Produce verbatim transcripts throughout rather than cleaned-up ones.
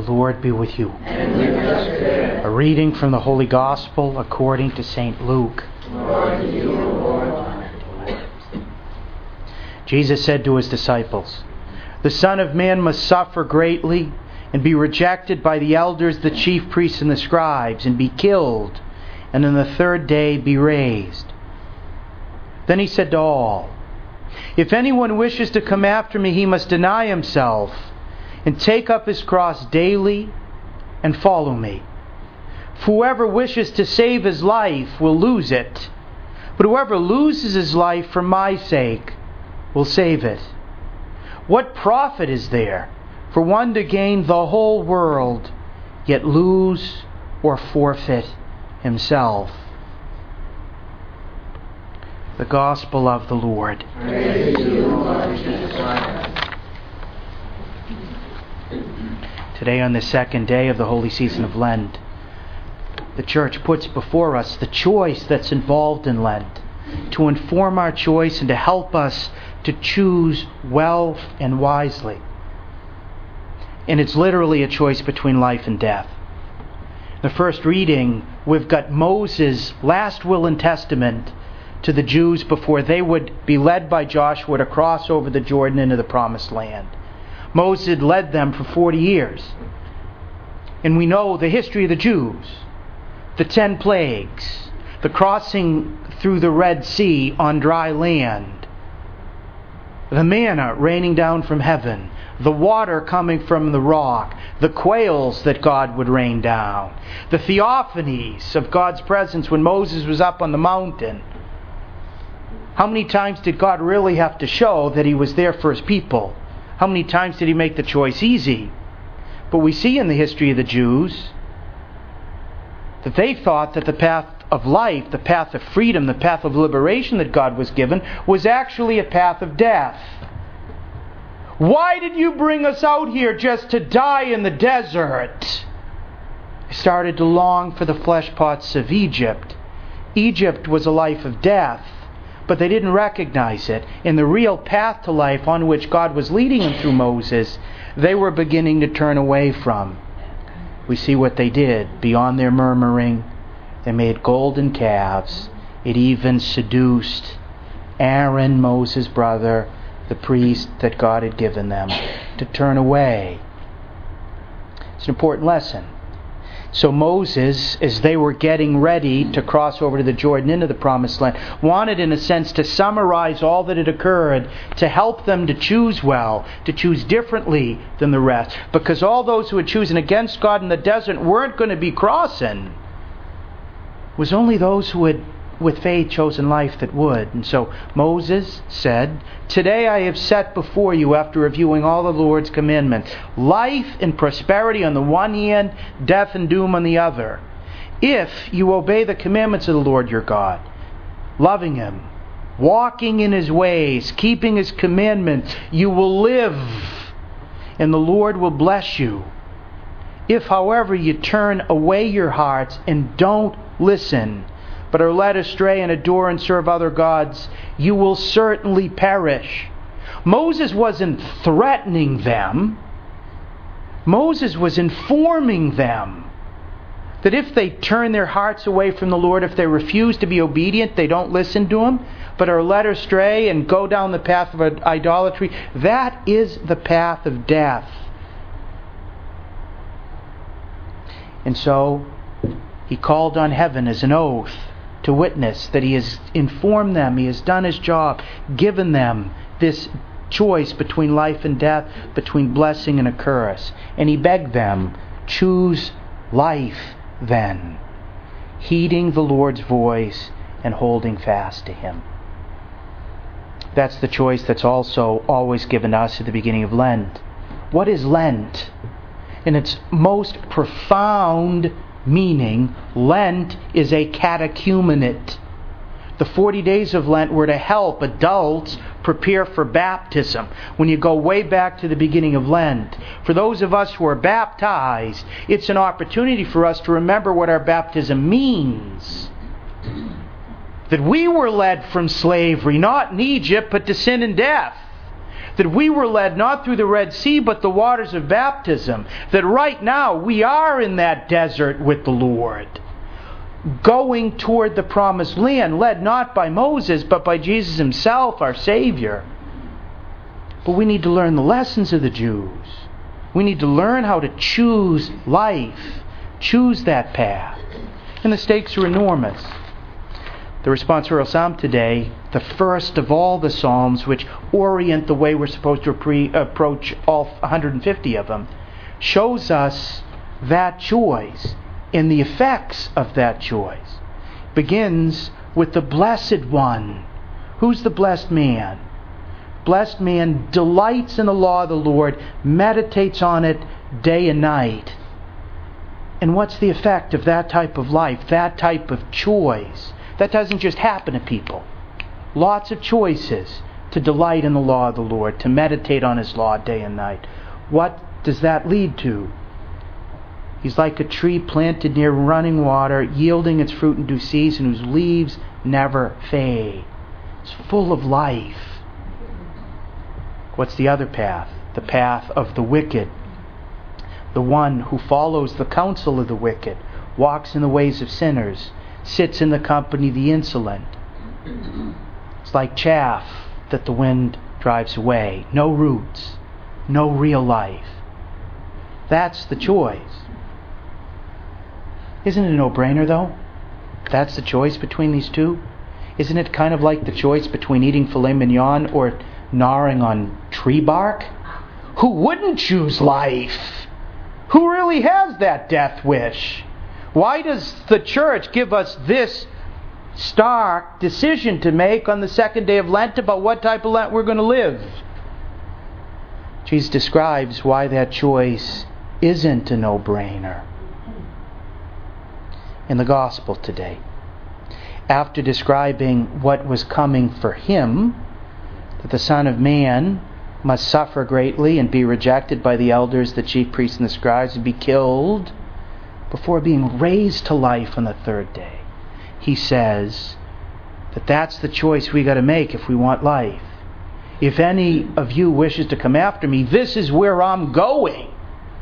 Lord be with you. And with your spirit. A reading from the Holy Gospel according to Saint Luke. Lord, to you, Lord. Jesus said to his disciples, "The Son of Man must suffer greatly and be rejected by the elders, the chief priests, and the scribes, and be killed, and on the third day be raised." Then he said to all, "If anyone wishes to come after me, he must deny himself and take up his cross daily and follow me. For whoever wishes to save his life will lose it, but whoever loses his life for my sake will save it. What profit is there for one to gain the whole world, yet lose or forfeit himself?" The Gospel of the Lord. Praise to you, Lord Jesus Christ. Today, on the second day of the holy season of Lent, the Church puts before us the choice that's involved in Lent, to inform our choice and to help us to choose well and wisely. And it's literally a choice between life and death. The first reading, we've got Moses' last will and testament to the Jews before they would be led by Joshua to cross over the Jordan into the Promised Land. Moses had led them for forty years. And we know the history of the Jews. The ten plagues, the crossing through the Red Sea on dry land, the manna raining down from heaven, the water coming from the rock, the quails that God would rain down, the theophanies of God's presence when Moses was up on the mountain. How many times did God really have to show that He was there for His people? How many times did He make the choice easy? But we see in the history of the Jews that they thought that the path of life, the path of freedom, the path of liberation that God was given was actually a path of death. Why did you bring us out here just to die in the desert? They started to long for the flesh pots of Egypt. Egypt was a life of death, but they didn't recognize it. In the real path to life on which God was leading them through Moses, they were beginning to turn away from. We see what they did. Beyond their murmuring, they made golden calves. It even seduced Aaron, Moses' brother, the priest that God had given them, to turn away. It's an important lesson. So Moses, as they were getting ready to cross over to the Jordan into the Promised Land, wanted in a sense to summarize all that had occurred to help them to choose well, to choose differently than the rest. Because all those who had chosen against God in the desert weren't going to be crossing. It was only those who had with faith chosen life that would. And so Moses said, "Today I have set before you, after reviewing all the Lord's commandments, life and prosperity on the one hand, death and doom on the other. If you obey the commandments of the Lord your God, loving Him, walking in His ways, keeping His commandments, you will live, and the Lord will bless you. If, however, you turn away your hearts and don't listen, but are led astray and adore and serve other gods, you will certainly perish." Moses wasn't threatening them. Moses was informing them that if they turn their hearts away from the Lord, if they refuse to be obedient, they don't listen to Him, but are led astray and go down the path of idolatry, that is the path of death. And so He called on heaven as an oath to witness that He has informed them, He has done His job, given them this choice between life and death, between blessing and a curse. And He begged them, choose life then, heeding the Lord's voice and holding fast to Him. That's the choice that's also always given us at the beginning of Lent. What is Lent? In its most profound meaning, Lent is a catechumenate. The forty days of Lent were to help adults prepare for baptism. When you go way back to the beginning of Lent, for those of us who are baptized, it's an opportunity for us to remember what our baptism means. That we were led from slavery, not in Egypt, but to sin and death. that we were led not through the Red Sea, but the waters of baptism. That right now we are in that desert with the Lord, going toward the promised land, led not by Moses, but by Jesus himself, our Savior. But we need to learn the lessons of the Jews. We need to learn how to choose life, choose that path. And the stakes are enormous. The responsorial psalm today, the first of all the psalms which orient the way we're supposed to pre- approach all one hundred fifty of them, shows us that choice and the effects of that choice. Begins with the blessed one. Who's the blessed man? Blessed man delights in the law of the Lord, meditates on it day and night. And what's the effect of that type of life, that type of choice? That doesn't just happen to people. Lots of choices to delight in the law of the Lord, to meditate on His law day and night. What does that lead to? He's like a tree planted near running water, yielding its fruit in due season, whose leaves never fade. It's full of life. What's the other path? The path of the wicked. The one who follows the counsel of the wicked, walks in the ways of sinners, sits in the company of the insolent. It's like chaff that the wind drives away. No roots, no real life. That's the choice. Isn't it a no-brainer, though? That's the choice between these two. Isn't it kind of like the choice between eating filet mignon or gnawing on tree bark? Who wouldn't choose life? Who really has that death wish? Why does the church give us this stark decision to make on the second day of Lent about what type of Lent we're going to live? Jesus describes why that choice isn't a no-brainer in the gospel today. After describing what was coming for Him, that the Son of Man must suffer greatly and be rejected by the elders, the chief priests, and the scribes, and be killed before being raised to life on the third day, He says that that's the choice we got to make if we want life. If any of you wishes to come after me, this is where I'm going.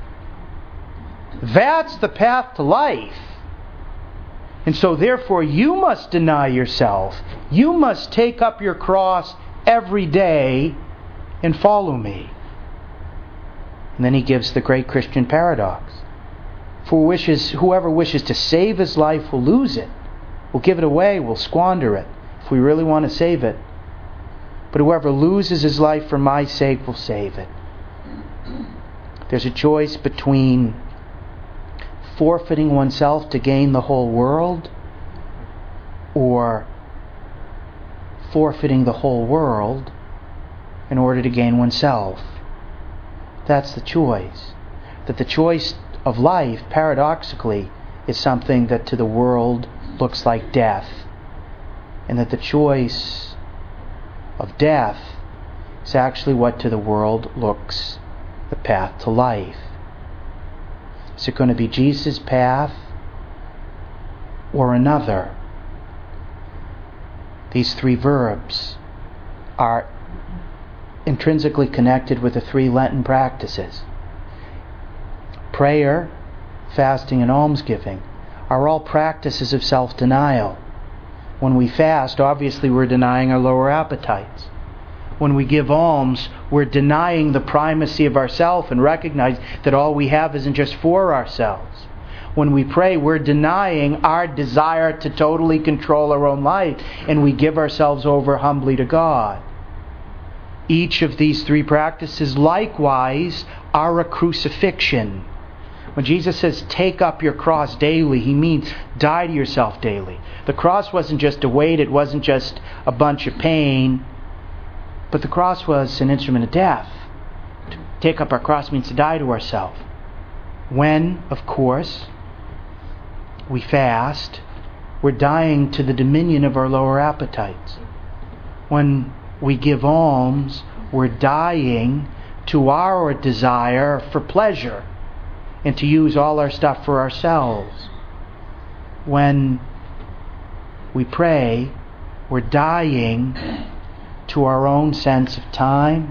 That's the path to life. And so therefore you must deny yourself. You must take up your cross every day and follow me. And then he gives the great Christian paradox. For wishes, whoever wishes to save his life will lose it. Will give it away, will squander it, if we really want to save it. But whoever loses his life for my sake will save it. There's a choice between forfeiting oneself to gain the whole world, or forfeiting the whole world in order to gain oneself. That's the choice. That the choice of life, paradoxically, is something that to the world looks like death. And that the choice of death is actually what to the world looks the path to life. Is it going to be Jesus' path or another? These three verbs are intrinsically connected with the three Lenten practices. Prayer, fasting, and almsgiving are all practices of self-denial. When we fast, obviously we're denying our lower appetites. When we give alms, we're denying the primacy of ourself and recognize that all we have isn't just for ourselves. When we pray, we're denying our desire to totally control our own life, and we give ourselves over humbly to God. Each of these three practices likewise are a crucifixion. When Jesus says, take up your cross daily, He means die to yourself daily. The cross wasn't just a weight, it wasn't just a bunch of pain, but the cross was an instrument of death. To take up our cross means to die to ourselves. When, of course, we fast, we're dying to the dominion of our lower appetites. When we give alms, we're dying to our desire for pleasure and to use all our stuff for ourselves. When we pray, we're dying to our own sense of time,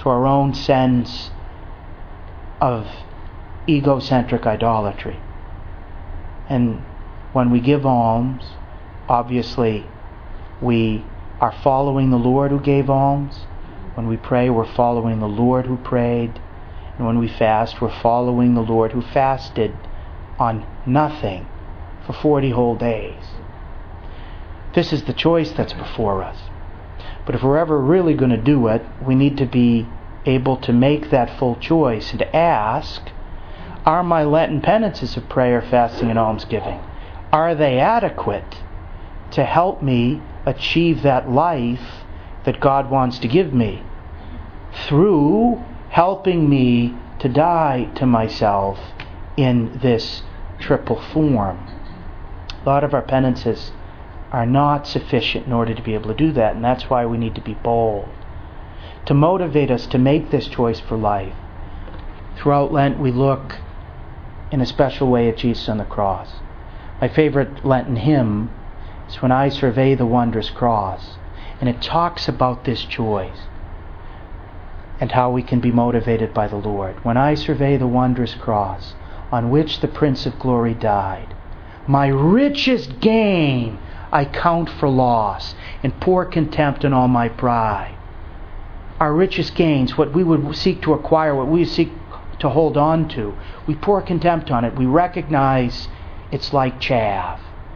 to our own sense of egocentric idolatry. And when we give alms, obviously we are following the Lord who gave alms. When we pray, we're following the Lord who prayed. And when we fast, we're following the Lord who fasted on nothing for forty whole days. This is the choice that's before us. But if we're ever really going to do it, we need to be able to make that full choice and to ask, are my Lenten penances of prayer, fasting, and almsgiving, are they adequate to help me achieve that life that God wants to give me through helping me to die to myself in this triple form? A lot of our penances are not sufficient in order to be able to do that, and that's why we need to be bold. To motivate us to make this choice for life, throughout Lent we look in a special way at Jesus on the cross. My favorite Lenten hymn is When I Survey the Wondrous Cross, and it talks about this choice and how we can be motivated by the Lord. When I survey the wondrous cross on which the Prince of Glory died, my richest gain I count for loss, and pour contempt on all my pride. Our richest gains, what we would seek to acquire, what we seek to hold on to, we pour contempt on it. We recognize it's like chaff.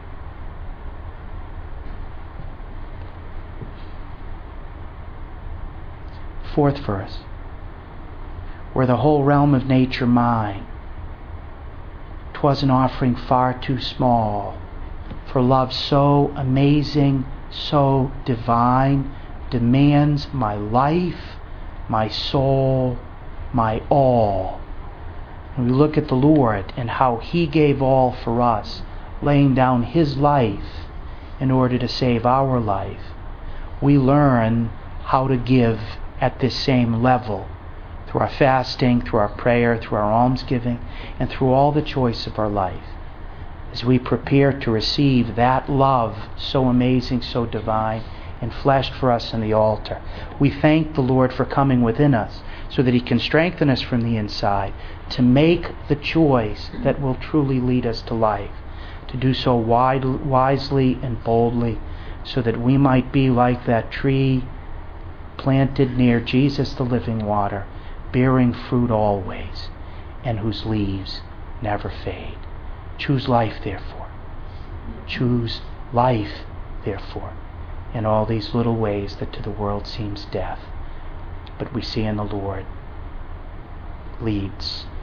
Fourth verse. Were the whole realm of nature mine, 'twas an offering far too small, for love so amazing, so divine, demands my life, my soul, my all. When we look at the Lord and how He gave all for us, laying down His life in order to save our life, we learn how to give at this same level through our fasting, through our prayer, through our almsgiving, and through all the choice of our life. As we prepare to receive that love so amazing, so divine, and fleshed for us on the altar, we thank the Lord for coming within us so that He can strengthen us from the inside to make the choice that will truly lead us to life, to do so wide, wisely and boldly, so that we might be like that tree planted near Jesus the living water, bearing fruit always, and whose leaves never fade. Choose life, therefore. Choose life, therefore, in all these little ways that to the world seems death, but we see in the Lord leads